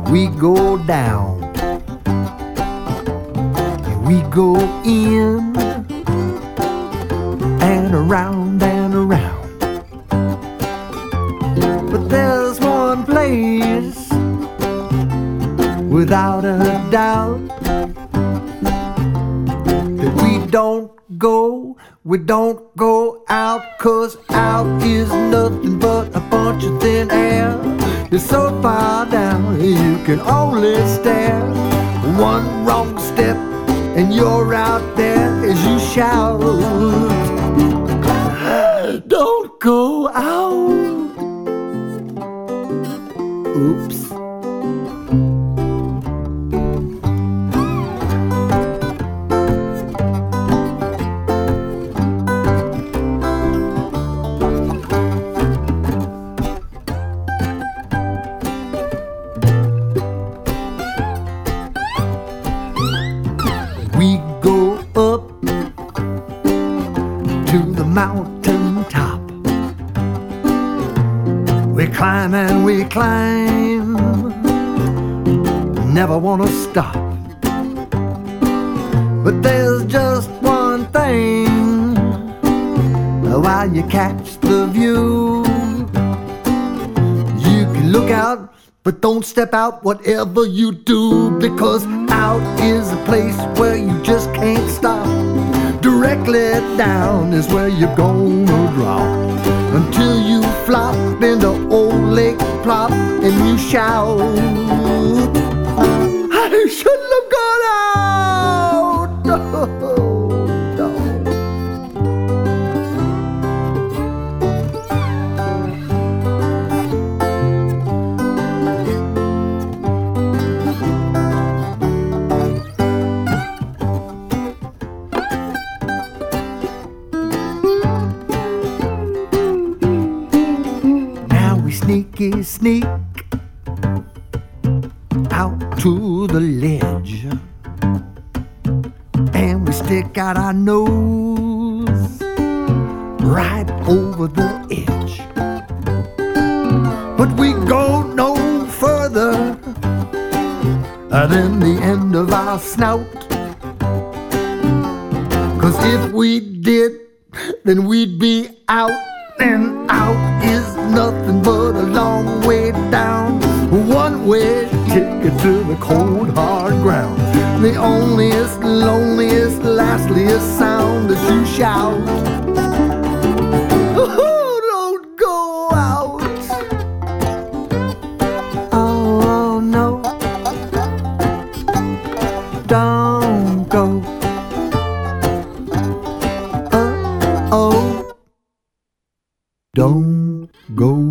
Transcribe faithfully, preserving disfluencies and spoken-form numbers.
we go down, and we go in, and around and around. But there's one place, without a doubt, that we don't go, we don't go out, 'cause out is nothing but a bunch of thin air. It's so far down, you can only stare. One wrong step and you're out there as you shout, don't go out. Oops. We go up to the mountain top. We climb and we climb, never wanna stop. But there's just one thing, while you catch the view, you can look out, but don't step out whatever you do, because out is a place where you just can't stop. Directly down is where you're gonna drop, until you flop into old Lake Plop and you shout, I shouldn't have gone out. No, no. Sneaky sneak out to the ledge, and we stick out our nose right over the edge. But we go no further than the end of our snout, 'cause if we did, then we'd be out. And out is nothing but a long way down, one way ticket to the cold hard ground. The onlyest, loneliest, lastliest sound that you shout, oh, don't go out. Oh no, don't go. Uh oh. Don't go